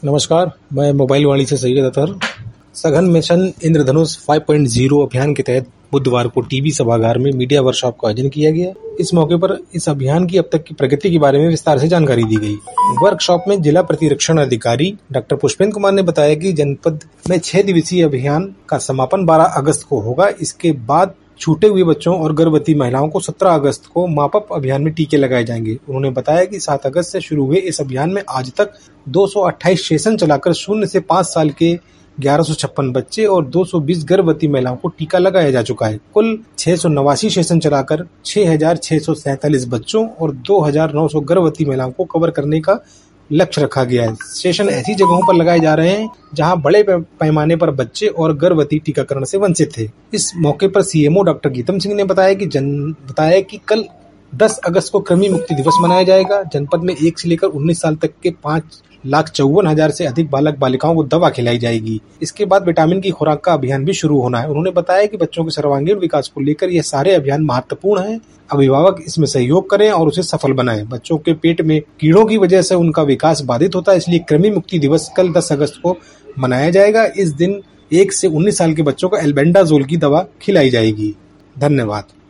नमस्कार, मैं मोबाइल वाणी से सैयद अतहर। सघन मिशन इंद्रधनुष 5.0 अभियान के तहत बुधवार को टीबी सभागार में मीडिया वर्कशॉप का आयोजन किया गया। इस मौके पर इस अभियान की अब तक की प्रगति के बारे में विस्तार से जानकारी दी गई। वर्कशॉप में जिला प्रतिरक्षण अधिकारी डॉक्टर पुष्पेंद्र कुमार ने बताया कि जनपद में 6 दिवसीय अभियान का समापन 12 अगस्त को होगा। इसके बाद छूटे हुए बच्चों और गर्भवती महिलाओं को 17 अगस्त को मापअप अभियान में टीके लगाए जाएंगे। उन्होंने बताया कि 7 अगस्त से शुरू हुए इस अभियान में आज तक 228 सेशन चलाकर 0 से 5 साल के 1156 बच्चे और 220 गर्भवती महिलाओं को टीका लगाया जा चुका है। कुल 689 सेशन चलाकर 6,647 बच्चों और 2,900 गर्भवती महिलाओं को कवर करने का लक्ष्य रखा गया है। सेशन ऐसी जगहों पर लगाए जा रहे हैं जहां बड़े पैमाने पर बच्चे और गर्भवती टीकाकरण से वंचित थे। इस मौके पर सीएमओ डॉक्टर गीतम सिंह ने बताया कि कल 10 अगस्त को कृमि मुक्ति दिवस मनाया जाएगा। जनपद में 1 से लेकर 19 साल तक के 5,54,000 से अधिक बालक बालिकाओं को दवा खिलाई जाएगी। इसके बाद विटामिन की खुराक का अभियान भी शुरू होना है। उन्होंने बताया कि बच्चों के सर्वांगीण विकास को लेकर यह सारे अभियान महत्वपूर्ण हैं। अभिभावक इसमें सहयोग करें और उसे सफल बनाएं। बच्चों के पेट में कीड़ों की वजह से उनका विकास बाधित होता है, इसलिए कृमि मुक्ति दिवस कल 10 अगस्त को मनाया जाएगा। इस दिन 1 से 19 साल के बच्चों को एल्बेंडाजोल की दवा खिलाई जाएगी। धन्यवाद।